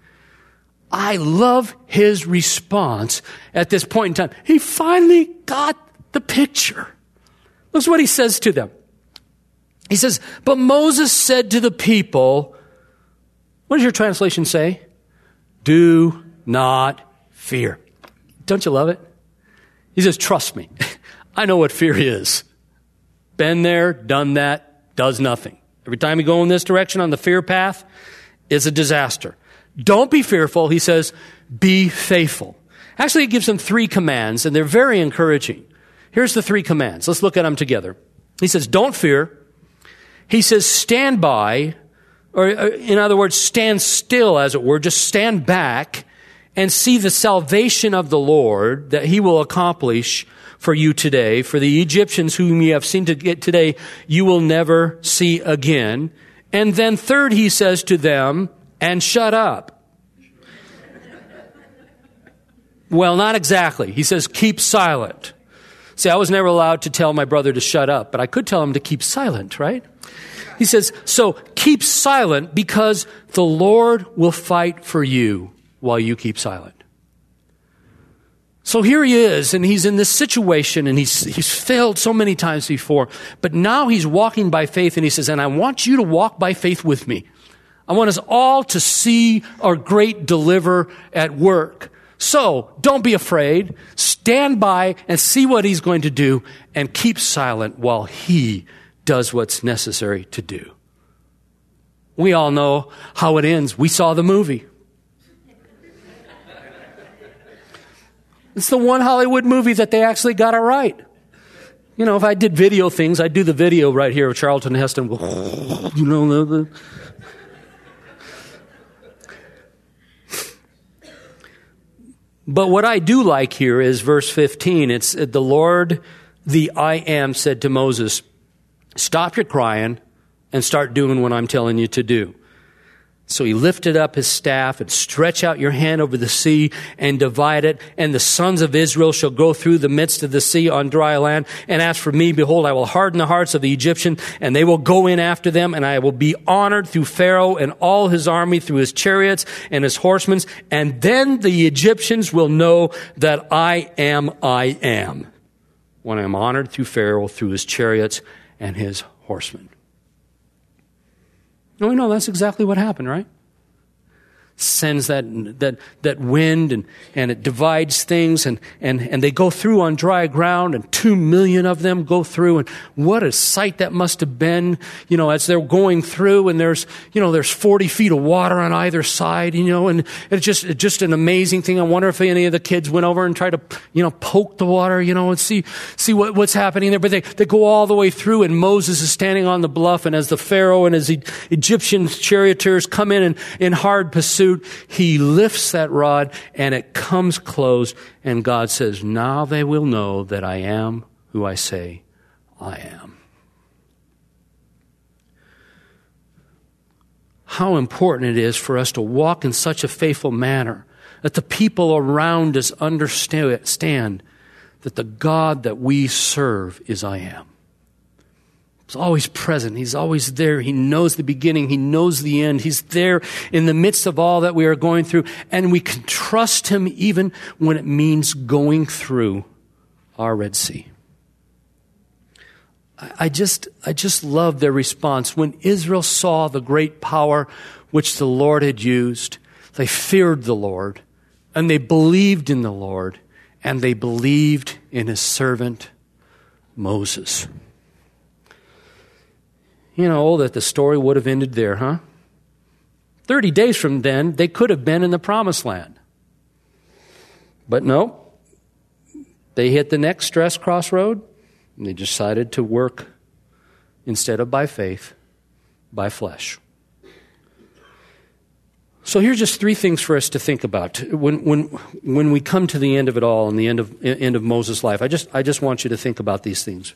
I love his response at this point in time. He finally got the picture. Listen what he says to them. He says, but Moses said to the people, what does your translation say? Do not fear. Don't you love it? He says, trust me. I know what fear is. Been there, done that, does nothing. Every time you go in this direction on the fear path, it's a disaster. Don't be fearful. He says, be faithful. Actually, he gives them 3 commands, and they're very encouraging. Here's the 3 commands. Let's look at them together. He says, don't fear. He says, stand by, or in other words, stand still, as it were. Just stand back and see the salvation of the Lord that he will accomplish for you today. For the Egyptians whom you have seen to get today, you will never see again. And then third, he says to them, and shut up. Well, not exactly. He says, keep silent. See, I was never allowed to tell my brother to shut up, but I could tell him to keep silent, right? He says, so keep silent because the Lord will fight for you while you keep silent. So here he is, and he's in this situation, and he's failed so many times before, but now he's walking by faith, and he says, and I want you to walk by faith with me. I want us all to see our great deliverer at work. So don't be afraid. Stand by and see what he's going to do, and keep silent while he does what's necessary to do. We all know how it ends. We saw the movie. It's the one Hollywood movie that they actually got it right. You know, if I did video things, I'd do the video right here of Charlton Heston. You know, But what I do like here is verse 15. It's the Lord, the I Am, said to Moses, stop your crying and start doing what I'm telling you to do. So he lifted up his staff and stretch out your hand over the sea and divide it. And the sons of Israel shall go through the midst of the sea on dry land. And as for me, behold, I will harden the hearts of the Egyptian, and they will go in after them. And I will be honored through Pharaoh and all his army, through his chariots and his horsemen. And then the Egyptians will know that I am, when I am honored through Pharaoh, through his chariots and his horsemen. No, we know that's exactly what happened, right? sends that wind and it divides things and they go through on dry ground, and 2 million of them go through, and what a sight that must have been, as they're going through, and there's 40 feet of water on either side, and it's just an amazing thing. I wonder if any of the kids went over and tried to, poke the water, and see what's happening there. But they go all the way through, and Moses is standing on the bluff, and as the Pharaoh and his Egyptian charioteers come in hard pursuit, he lifts that rod and it comes close, and God says, now they will know that I am who I say I am. How important it is for us to walk in such a faithful manner that the people around us understand that the God that we serve is I am. He's always present. He's always there. He knows the beginning. He knows the end. He's there in the midst of all that we are going through. And we can trust him even when it means going through our Red Sea. I just love their response. When Israel saw the great power which the Lord had used, they feared the Lord, and they believed in the Lord, and they believed in his servant Moses. That the story would have ended there, huh? 30 days from then, they could have been in the promised land. But no, they hit the next stress crossroad, and they decided to work, instead of by faith, by flesh. So here's just 3 things for us to think about when we come to the end of it all and the end of Moses' life. I just want you to think about these things.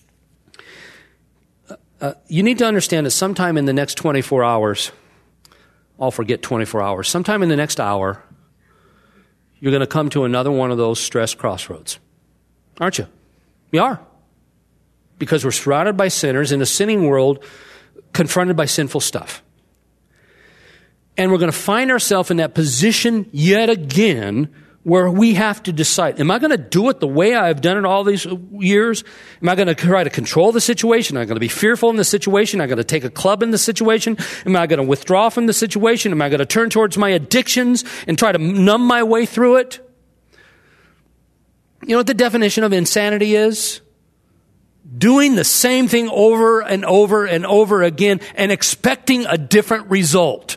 You need to understand that sometime in the next 24 hours, I'll forget 24 hours, sometime in the next hour, you're going to come to another one of those stress crossroads. Aren't you? You are. Because we're surrounded by sinners in a sinning world, confronted by sinful stuff. And we're going to find ourselves in that position yet again where we have to decide, am I going to do it the way I've done it all these years? Am I going to try to control the situation? Am I going to be fearful in the situation? Am I going to take a club in the situation? Am I going to withdraw from the situation? Am I going to turn towards my addictions and try to numb my way through it? You know what the definition of insanity is? Doing the same thing over and over and over again and expecting a different result.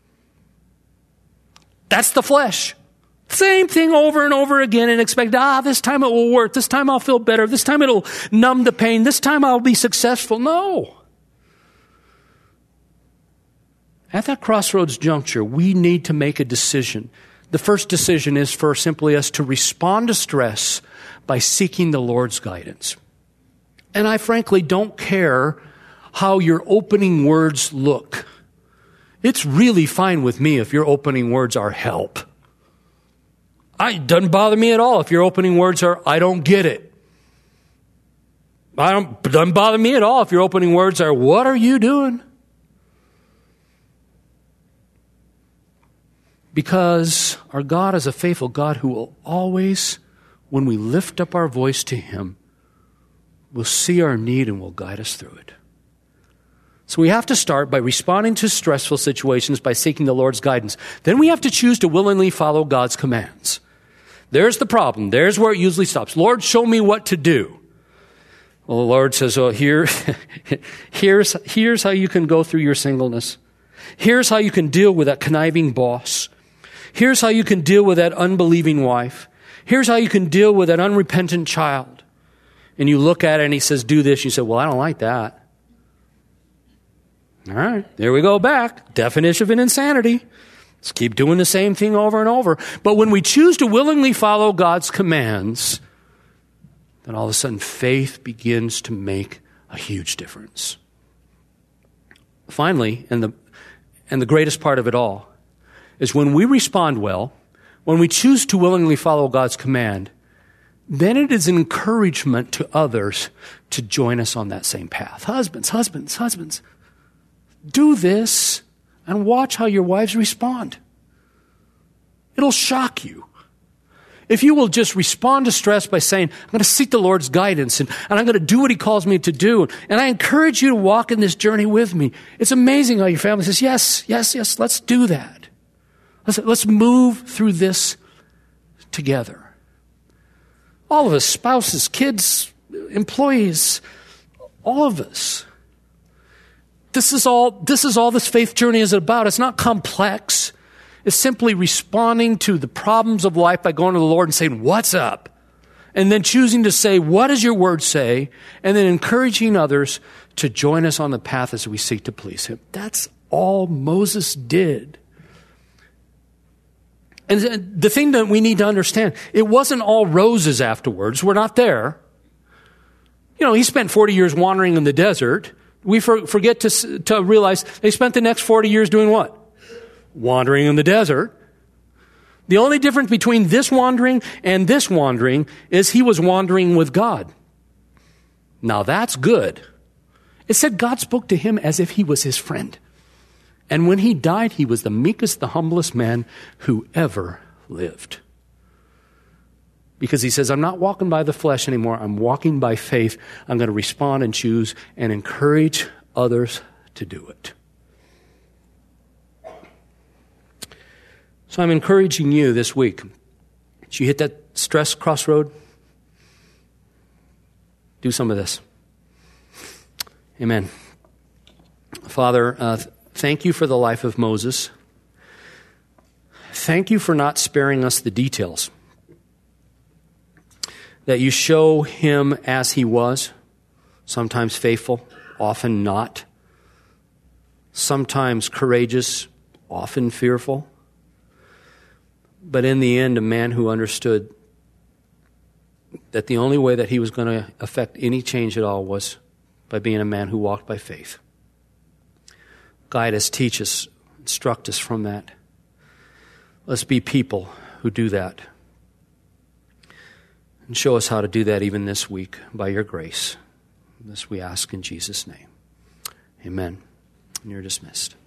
That's the flesh. Same thing over and over again and expect, this time it will work. This time I'll feel better. This time it'll numb the pain. This time I'll be successful. No. At that crossroads juncture, we need to make a decision. The first decision is for simply us to respond to stress by seeking the Lord's guidance. And I frankly don't care how your opening words look. It's really fine with me if your opening words are help. It doesn't bother me at all if your opening words are, I don't get it. It doesn't bother me at all if your opening words are, what are you doing? Because our God is a faithful God who will always, when we lift up our voice to him, will see our need and will guide us through it. So we have to start by responding to stressful situations by seeking the Lord's guidance. Then we have to choose to willingly follow God's commands. There's the problem. There's where it usually stops. Lord, show me what to do. Well, the Lord says, here's how you can go through your singleness. Here's how you can deal with that conniving boss. Here's how you can deal with that unbelieving wife. Here's how you can deal with that unrepentant child. And you look at it and he says, do this. You say, well, I don't like that. All right, there we go back. Definition of an insanity. Let's keep doing the same thing over and over. But when we choose to willingly follow God's commands, then all of a sudden faith begins to make a huge difference. Finally, and the greatest part of it all, is when we respond well, when we choose to willingly follow God's command, then it is an encouragement to others to join us on that same path. Husbands, do this and watch how your wives respond. It'll shock you. If you will just respond to stress by saying, I'm going to seek the Lord's guidance and I'm going to do what he calls me to do. And I encourage you to walk in this journey with me. It's amazing how your family says, yes, let's do that. Let's move through this together. All of us, spouses, kids, employees, all of us. This is all this faith journey is about. It's not complex. It's simply responding to the problems of life by going to the Lord and saying, what's up? And then choosing to say, what does your word say? And then encouraging others to join us on the path as we seek to please him. That's all Moses did. And the thing that we need to understand, it wasn't all roses afterwards. We're not there. He spent 40 years wandering in the desert. We forget to realize they spent the next 40 years doing what? Wandering in the desert. The only difference between this wandering and this wandering is he was wandering with God. Now that's good. It said God spoke to him as if he was his friend. And when he died, he was the meekest, the humblest man who ever lived. Because he says, I'm not walking by the flesh anymore. I'm walking by faith. I'm going to respond and choose and encourage others to do it. So I'm encouraging you this week. Did you hit that stress crossroad? Do some of this. Amen. Father, thank you for the life of Moses. Thank you for not sparing us the details. That you show him as he was, sometimes faithful, often not. Sometimes courageous, often fearful. But in the end, a man who understood that the only way that he was going to affect any change at all was by being a man who walked by faith. Guide us, teach us, instruct us from that. Let's be people who do that. And show us how to do that even this week by your grace. This we ask in Jesus' name. Amen. And you're dismissed.